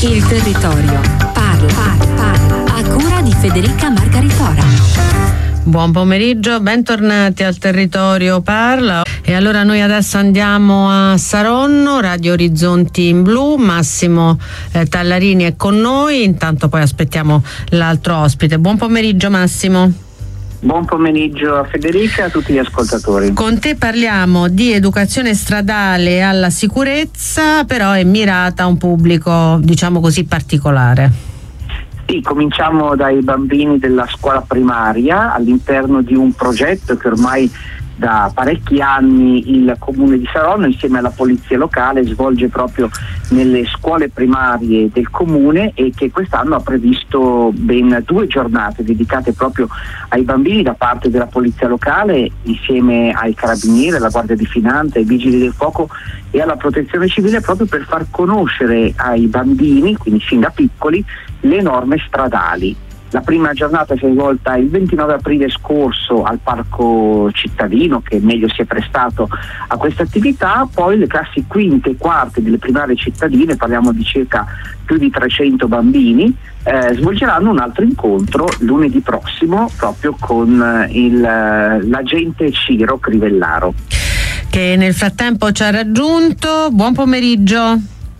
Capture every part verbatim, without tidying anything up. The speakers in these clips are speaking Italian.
Il territorio parla, parla, parla. A cura di Federica Margaritora. Buon pomeriggio, bentornati al Territorio Parla. E allora noi adesso andiamo a Saronno, Radio Orizzonti in Blu. Massimo eh, Tallarini è con noi, intanto poi aspettiamo l'altro ospite. Buon pomeriggio Massimo. Buon pomeriggio a Federica e a tutti gli ascoltatori. Con te parliamo di educazione stradale alla sicurezza, però è mirata a un pubblico, diciamo così, particolare. Sì, cominciamo dai bambini della scuola primaria all'interno di un progetto che ormai da parecchi anni il Comune di Saronno insieme alla Polizia Locale svolge proprio nelle scuole primarie del Comune e che quest'anno ha previsto ben due giornate dedicate proprio ai bambini da parte della Polizia Locale insieme ai Carabinieri, alla Guardia di Finanza, ai Vigili del Fuoco e alla Protezione Civile, proprio per far conoscere ai bambini, quindi fin da piccoli, le norme stradali. La prima giornata si è svolta il ventinove aprile scorso al Parco Cittadino, che meglio si è prestato a questa attività. Poi le classi quinte e quarte delle primarie cittadine, parliamo di circa più di trecento bambini, eh, svolgeranno un altro incontro lunedì prossimo proprio con il, l'agente Ciro Crivellaro, che nel frattempo ci ha raggiunto. Buon pomeriggio.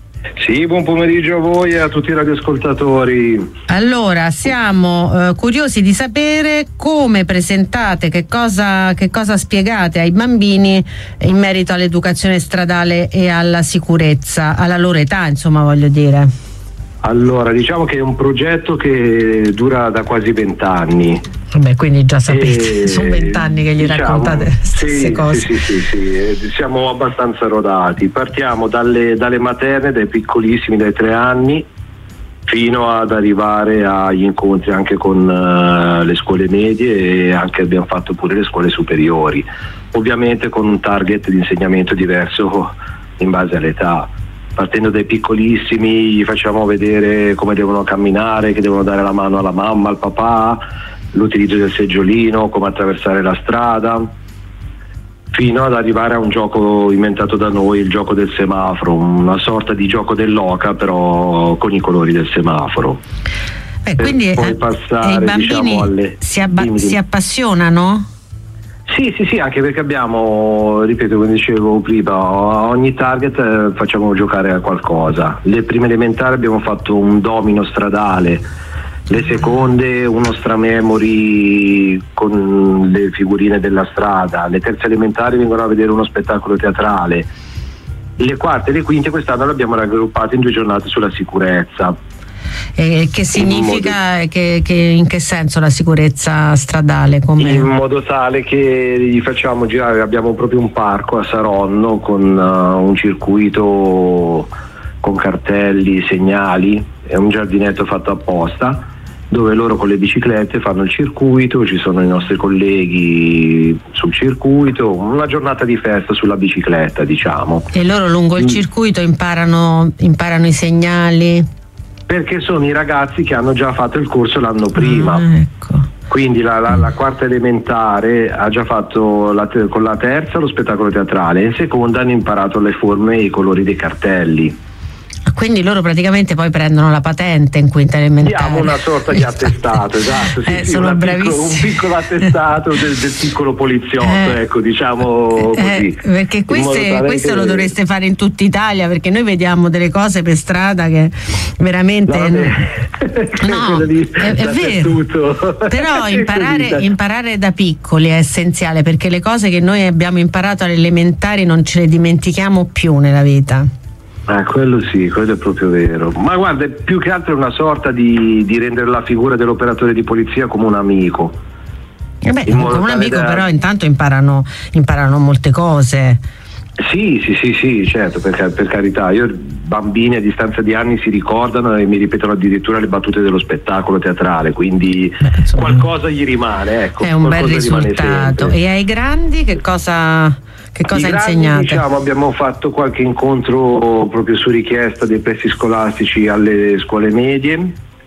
Sì, buon pomeriggio a voi e a tutti i radioascoltatori. Allora, siamo eh, curiosi di sapere come presentate, che cosa, che cosa spiegate ai bambini in merito all'educazione stradale e alla sicurezza, alla loro età, insomma, voglio dire. Allora, diciamo che è un progetto che dura da quasi vent'anni. Beh, quindi già sapete, e, sono vent'anni che gli diciamo, raccontate le stesse sì, cose. Sì, sì, sì, sì, siamo abbastanza rodati. Partiamo dalle, dalle materne, dai piccolissimi, dai tre anni, fino ad arrivare agli incontri anche con uh, le scuole medie e anche abbiamo fatto pure le scuole superiori, ovviamente con un target di insegnamento diverso in base all'età. Partendo dai piccolissimi gli facciamo vedere come devono camminare, che devono dare la mano alla mamma, al papà, l'utilizzo del seggiolino, come attraversare la strada, fino ad arrivare a un gioco inventato da noi, il gioco del semaforo, una sorta di gioco dell'oca però con i colori del semaforo. Beh, quindi poi eh, passare, i bambini diciamo, alle... si, abba- dimmi, dimmi. si appassionano? Sì, sì, sì, anche perché abbiamo, ripeto, come dicevo prima, a ogni target eh, facciamo giocare a qualcosa. Le prime elementari abbiamo fatto un domino stradale, le seconde uno stramemory con le figurine della strada, le terze elementari vengono a vedere uno spettacolo teatrale, le quarte e le quinte quest'anno le abbiamo raggruppate in due giornate sulla sicurezza. E che significa, in modo... che, che, in che senso la sicurezza stradale? Come... In modo tale che gli facciamo girare, abbiamo proprio un parco a Saronno con uh, un circuito con cartelli, segnali, è un giardinetto fatto apposta dove loro con le biciclette fanno il circuito, ci sono i nostri colleghi sul circuito, una giornata di festa sulla bicicletta, diciamo. E loro lungo il circuito imparano, imparano i segnali? Perché sono i ragazzi che hanno già fatto il corso l'anno prima. Ah, ecco. Quindi la, la, la quarta elementare ha già fatto la te- con la terza lo spettacolo teatrale, in seconda hanno imparato le forme e i colori dei cartelli. Quindi loro praticamente poi prendono la patente in quinta elementare. Diamo una sorta di attestato, esatto. Sì, eh, sì, sono piccolo, un piccolo attestato del, del piccolo poliziotto, eh, ecco, diciamo così. Eh, perché queste, questo che... lo dovreste fare in tutta Italia, perché noi vediamo delle cose per strada che veramente no, no, lì, è, è vero. Però imparare, imparare da piccoli è essenziale, perché le cose che noi abbiamo imparato alle elementari non ce le dimentichiamo più nella vita. Ah, quello sì, quello è proprio vero. Ma guarda, più che altro è una sorta di, di rendere la figura dell'operatore di polizia come un amico. Eh beh, come un amico da... però intanto imparano, imparano molte cose. Sì, sì, sì, sì, certo, per, per carità. Io bambini a distanza di anni si ricordano e mi ripetono addirittura le battute dello spettacolo teatrale, quindi beh, insomma, qualcosa gli rimane, ecco. È un bel risultato. E ai grandi che cosa... Che cosa insegnate? Diciamo, abbiamo fatto qualche incontro proprio su richiesta dei pressi scolastici alle scuole medie,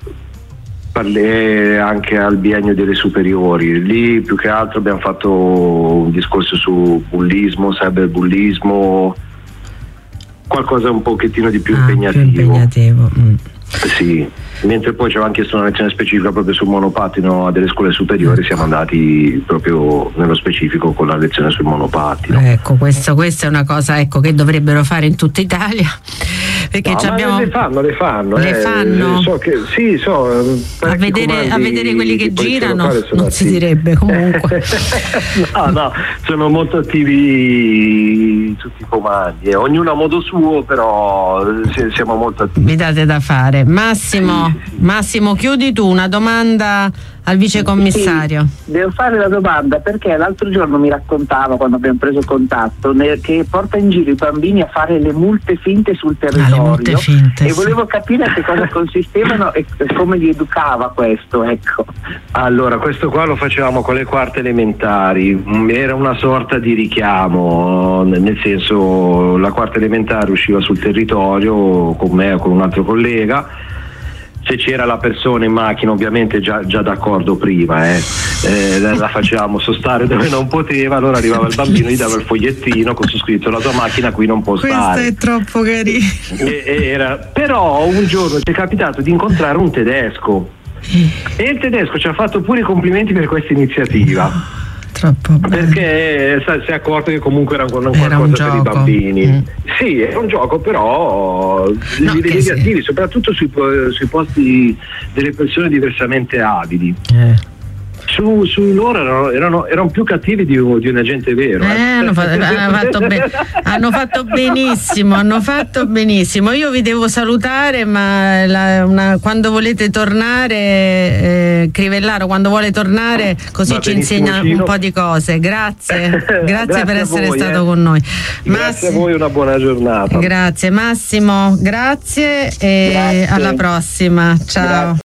parlé anche al biennio delle superiori. Lì più che altro abbiamo fatto un discorso su bullismo, cyberbullismo, qualcosa un pochettino di più ah, impegnativo. Più impegnativo. Mm. Sì, mentre poi ci avevamo chiesto una lezione specifica proprio sul monopattino a delle scuole superiori, siamo andati proprio nello specifico con la lezione sul monopattino. Ecco, questo, questa è una cosa, ecco, che dovrebbero fare in tutta Italia, perché no, abbiamo... le fanno, le fanno. Le eh, fanno? So che, sì, so, a, vedere, a vedere quelli che girano non attivi. Si direbbe comunque. no, no, sono molto attivi tutti i comandi, eh. Ognuno a modo suo, però siamo molto attivi. Mi date da fare. Massimo, sì, sì, sì. Massimo, chiudi tu una domanda al vicecommissario. Sì, devo fare la domanda perché l'altro giorno mi raccontava, quando abbiamo preso contatto, che porta in giro i bambini a fare le multe finte sul territorio, ah, le multe finte, e sì. volevo capire a che cosa consistevano e come li educava questo, ecco. Allora, questo qua lo facevamo con le quarte elementari, era una sorta di richiamo, nel senso la quarta elementare usciva sul territorio con me o con un altro collega. Se c'era la persona in macchina, ovviamente già, già d'accordo prima, eh. Eh, la facevamo sostare dove non poteva, allora arrivava il bambino, gli dava il fogliettino con su scritto: la tua macchina qui non può stare. Questo è troppo carino. E, era, però un giorno ci è capitato di incontrare un tedesco e il tedesco ci ha fatto pure i complimenti per questa iniziativa. Troppo bello. Perché si è accorto che comunque era un, un era qualcosa un per gioco. i bambini. Mm. Sì, è un gioco, però No, li devi sì. attivi, soprattutto sui, sui posti delle persone diversamente abili. Eh. Su, su loro erano, erano, erano più cattivi di, di un agente vero. Eh, Eh. hanno, fatto, hanno, fatto be- hanno fatto benissimo, hanno fatto benissimo. Io vi devo salutare, ma la, una, quando volete tornare, eh, Crivellaro, quando vuole tornare, così Va ci benissimo, insegna Cino. un po' di cose. Grazie, grazie, Grazie per a essere voi, stato eh. con noi. Grazie a voi, una buona giornata. Grazie Massimo, grazie e Grazie. alla prossima. Ciao. Grazie.